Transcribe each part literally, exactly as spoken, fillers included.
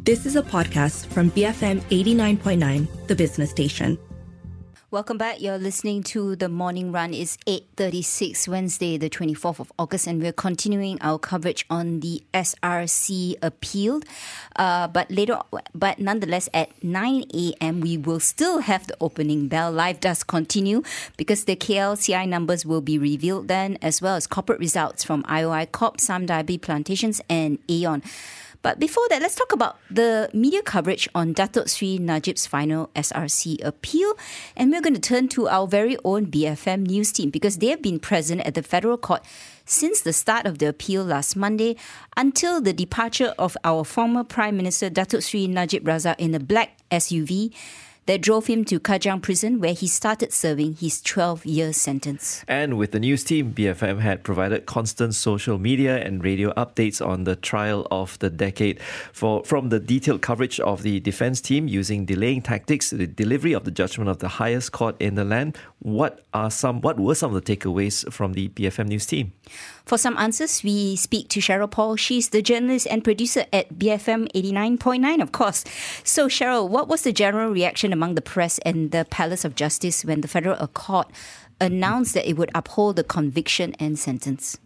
This is a podcast from B F M eighty-nine point nine, the business station. Welcome back. You're listening to The Morning Run. It's eight thirty-six, Wednesday, the twenty-fourth of August, and we're continuing our coverage on the S R C appeal. Uh, but later, but nonetheless, at nine a.m, we will still have the opening bell. Live does continue because the K L C I numbers will be revealed then, as well as corporate results from I O I Corp, Sam Darby Plantations, and Aeon. But before that, let's talk about the media coverage on Datuk Sri Najib's final S R C appeal. And we're going to turn to our very own B F M news team because they have been present at the federal court since the start of the appeal last Monday until the departure of our former Prime Minister Datuk Sri Najib Razak in a black S U V that drove him to Kajang Prison, where he started serving his twelve-year sentence. And with the news team, B F M had provided constant social media and radio updates on the trial of the decade. For From the detailed coverage of the defence team using delaying tactics to the delivery of the judgment of the highest court in the land, what are some? What were some of the takeaways from the B F M news team? For some answers, we speak to Cheryl Paul. She's the journalist and producer at B F M eighty-nine point nine, of course. So, Cheryl, what was the general reaction among the press and the Palace of Justice when the federal court announced that it would uphold the conviction and sentence?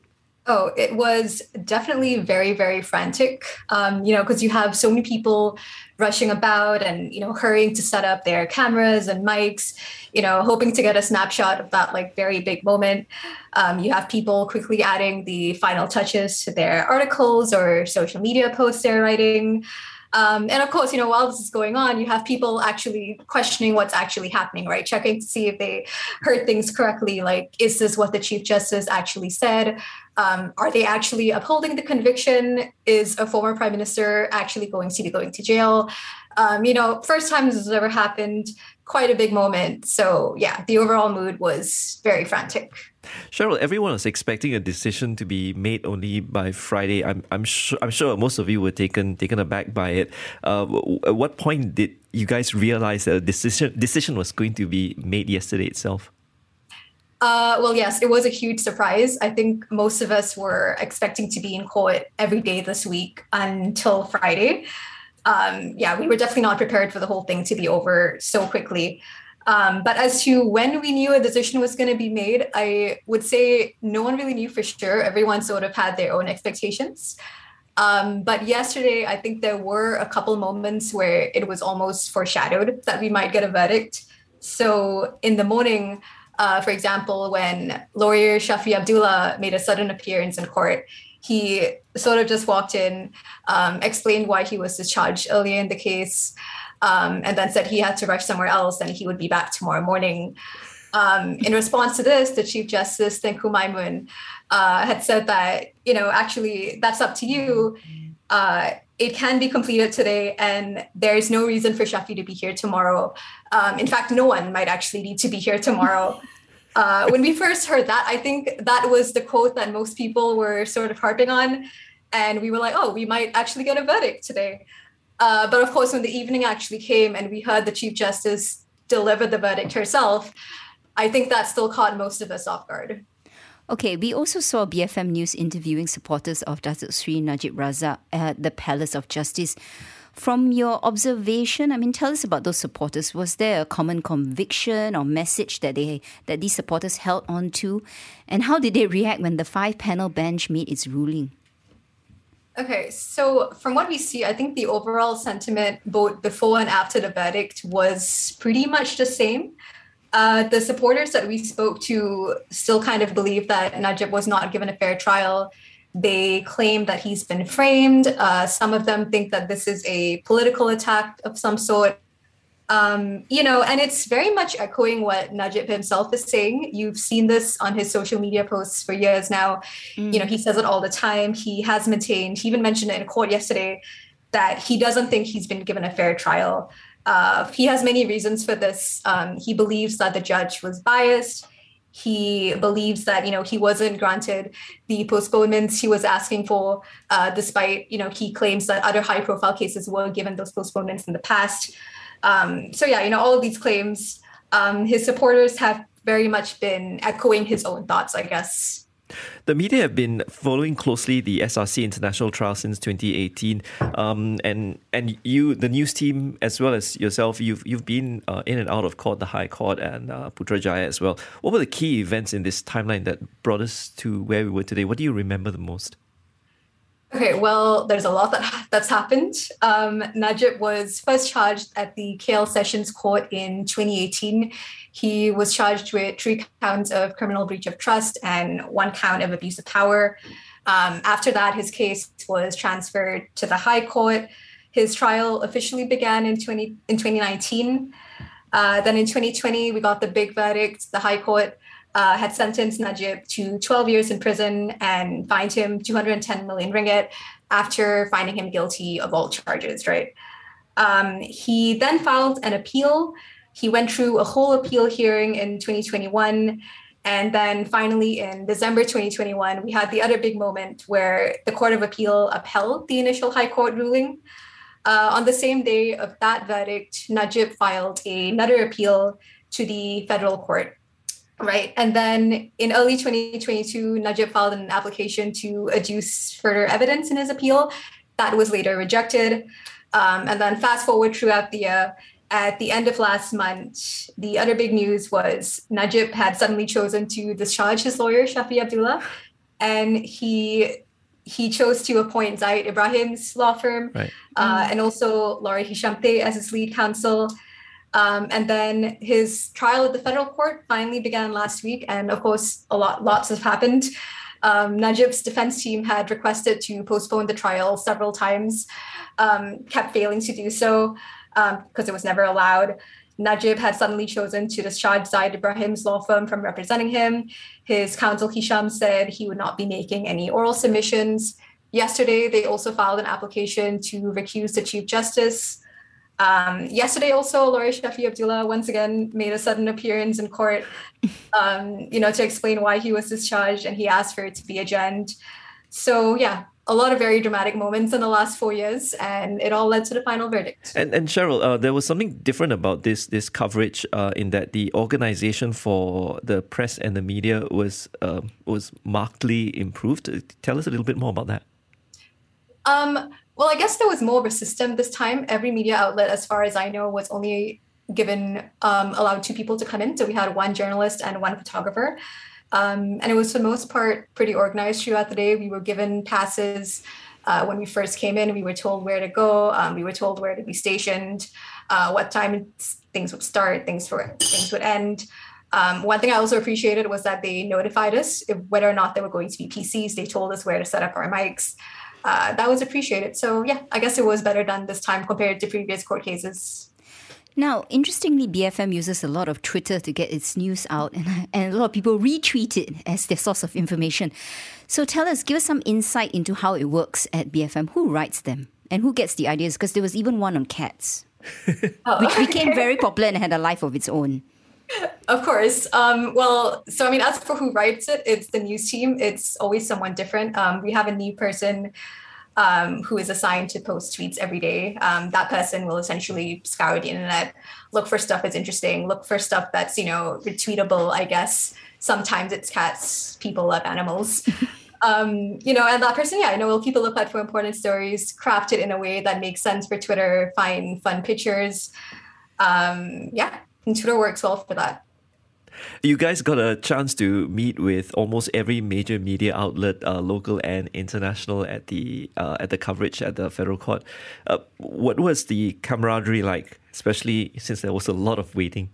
Oh, it was definitely very, very frantic, um, you know, because you have so many people rushing about and, you know, hurrying to set up their cameras and mics, you know, hoping to get a snapshot of that like very big moment. Um, you have people quickly adding the final touches to their articles or social media posts they're writing. Um, and of course, you know, while this is going on, you have people actually questioning what's actually happening, right? Checking to see if they heard things correctly. Like, is this what the Chief Justice actually said? Um, are they actually upholding the conviction? Is a former prime minister actually going to be going to jail? Um, you know, first time this has ever happened, quite a big moment. So yeah, the overall mood was very frantic. Cheryl, everyone was expecting a decision to be made only by Friday. I'm I'm sure I'm sure most of you were taken taken aback by it. Uh, at what point did you guys realize that a decision decision was going to be made yesterday itself? Uh, well, yes, it was a huge surprise. I think most of us were expecting to be in court every day this week until Friday. Um, yeah, we were definitely not prepared for the whole thing to be over so quickly. Um, but as to when we knew a decision was going to be made, I would say no one really knew for sure. Everyone sort of had their own expectations. Um, but yesterday, I think there were a couple moments where it was almost foreshadowed that we might get a verdict. So in the morning, uh, for example, when lawyer Shafi Abdullah made a sudden appearance in court, he sort of just walked in, um, explained why he was discharged earlier in the case, um, and then said he had to rush somewhere else and he would be back tomorrow morning. Um, in response to this, the Chief Justice, Tengku Maimun, uh, had said that, you know, actually, that's up to you. Uh, it can be completed today, and there is no reason for Shafi to be here tomorrow. Um, in fact, no one might actually need to be here tomorrow. Uh, when we first heard that, I think that was the quote that most people were sort of harping on. And we were like, oh, we might actually get a verdict today. Uh, but of course, when the evening actually came and we heard the Chief Justice deliver the verdict herself, I think that still caught most of us off guard. Okay, we also saw B F M News interviewing supporters of Datuk Sri Najib Razak at the Palace of Justice. From your observation, I mean, tell us about those supporters. Was there a common conviction or message that they that these supporters held on to? And how did they react when the five-panel bench made its ruling? Okay, so from what we see, I think the overall sentiment both before and after the verdict was pretty much the same. Uh, the supporters that we spoke to still kind of believe that Najib was not given a fair trial. They claim that he's been framed. Uh, some of them think that this is a political attack of some sort. Um, you know, and it's very much echoing what Najib himself is saying. You've seen this on his social media posts for years now. Mm. You know, he says it all the time. He has maintained, he even mentioned it in court yesterday, that he doesn't think he's been given a fair trial. Uh, he has many reasons for this. Um, he believes that the judge was biased. He believes that, you know, he wasn't granted the postponements he was asking for, uh, despite, you know, he claims that other high profile cases were given those postponements in the past. Um, so, yeah, you know, all of these claims, um, his supporters have very much been echoing his own thoughts, I guess. The media have been following closely the S R C international trial since twenty eighteen, um, and and you, the news team, as well as yourself, you've you've been uh, in and out of court, the High Court and uh, Putrajaya as well. What were the key events in this timeline that brought us to where we were today? What do you remember the most? Okay, well, there's a lot that that's happened. Um, Najib was first charged at the K L Sessions Court in twenty eighteen. He was charged with three counts of criminal breach of trust and one count of abuse of power. Um, after that, his case was transferred to the High Court. His trial officially began in twenty in twenty nineteen. Uh, then in twenty twenty, we got the big verdict. The High Court uh, had sentenced Najib to twelve years in prison and fined him two hundred ten million ringgit after finding him guilty of all charges, right? Um, he then filed an appeal. He went through a whole appeal hearing in twenty twenty-one. And then finally in December twenty twenty-one, we had the other big moment where the Court of Appeal upheld the initial High Court ruling. Uh, on the same day of that verdict, Najib filed another appeal to the federal court, right? And then in early twenty twenty-two, Najib filed an application to adduce further evidence in his appeal. That was later rejected. Um, and then fast forward throughout the year, at the end of last month, the other big news was Najib had suddenly chosen to discharge his lawyer, Shafi Abdullah, and he he chose to appoint Zaid Ibrahim's law firm, right. uh, and also Laurie Hishamte as his lead counsel. Um, and then his trial at the federal court finally began last week, and of course, a lot lots have happened. Um, Najib's defense team had requested to postpone the trial several times, um, kept failing to do so. Because um, it was never allowed. Najib had suddenly chosen to discharge Zaid Ibrahim's law firm from representing him. His counsel Hisham said he would not be making any oral submissions. Yesterday, they also filed an application to recuse the Chief Justice. Um, yesterday, also, Lawyer Shafi Abdullah once again made a sudden appearance in court, um, you know, to explain why he was discharged, and he asked for it to be adjourned. So, yeah. A lot of very dramatic moments in the last four years, and it all led to the final verdict. And, and Cheryl, uh, there was something different about this this coverage uh, in that the organisation for the press and the media was uh, was markedly improved. Tell us a little bit more about that. Um, well, I guess there was more of a system this time. Every media outlet, as far as I know, was only given um, allowed two people to come in. So we had one journalist and one photographer. Um, and it was, for the most part, pretty organized throughout the day. We were given passes uh, when we first came in. We were told where to go. Um, we were told where to be stationed, uh, what time things would start, things for things would end. Um, one thing I also appreciated was that they notified us if, whether or not there were going to be P Cs. They told us where to set up our mics. Uh, that was appreciated. So, yeah, I guess it was better done this time compared to previous court cases. Now, interestingly, B F M uses a lot of Twitter to get its news out, and, and a lot of people retweet it as their source of information. So tell us, give us some insight into how it works at B F M. Who writes them and who gets the ideas? Because there was even one on cats, oh, which became okay. very popular and had a life of its own. Of course. Um, well, so I mean, as for who writes it, it's the news team. It's always someone different. Um, we have a new person Um, who is assigned to post tweets every day. Um, that person will essentially scour the internet, look for stuff that's interesting, look for stuff that's, you know, retweetable, I guess. Sometimes it's cats, people love animals. um, you know, and that person, yeah, I know, will keep a lookout for important stories, craft it in a way that makes sense for Twitter, find fun pictures. Um, yeah, and Twitter works well for that. You guys got a chance to meet with almost every major media outlet, uh, local and international, at the uh, at the coverage at the federal court. Uh, what was the camaraderie like, especially since there was a lot of waiting?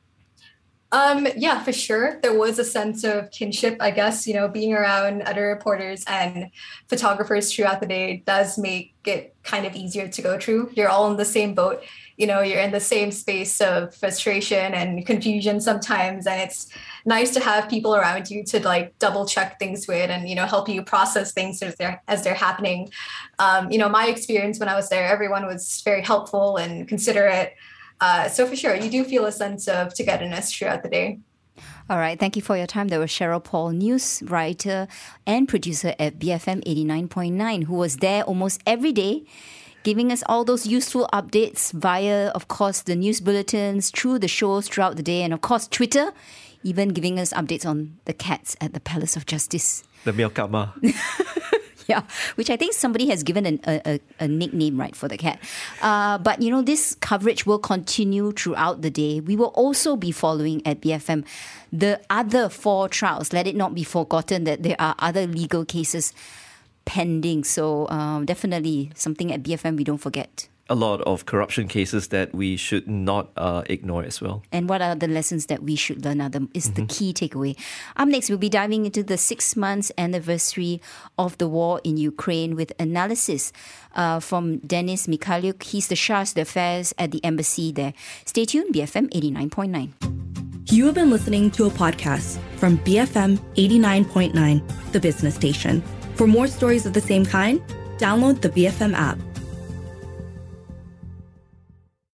Um, yeah, for sure. There was a sense of kinship, I guess. You know, being around other reporters and photographers throughout the day does make it kind of easier to go through. You're all in the same boat. You know, you're in the same space of frustration and confusion sometimes. And it's nice to have people around you to like double check things with and, you know, help you process things as they're, as they're happening. Um, you know, my experience when I was there, everyone was very helpful and considerate. Uh, so for sure, you do feel a sense of togetherness throughout the day. All right. Thank you for your time. There was Cheryl Paul, news writer and producer at B F M eighty-nine point nine, who was there almost every day, giving us all those useful updates via, of course, the news bulletins, through the shows throughout the day, and of course, Twitter. even giving us updates on the cats at the Palace of Justice. The Meokama. Yeah, which I think somebody has given an, a, a, a nickname, right, for the cat. Uh, but, you know, this coverage will continue throughout the day. We will also be following at B F M the other four trials. Let it not be forgotten that there are other legal cases pending. So um, definitely something at B F M we don't forget. A lot of corruption cases that we should not uh, ignore as well. And what are the lessons that we should learn are the, is mm-hmm. the key takeaway. Up next, we'll be diving into the six months anniversary of the war in Ukraine with analysis uh, from Denis Mikhailiuk. He's the charge d'affaires at the embassy there. Stay tuned, B F M eighty-nine point nine. You have been listening to a podcast from B F M eighty-nine point nine, the business station. For more stories of the same kind, download the B F M app.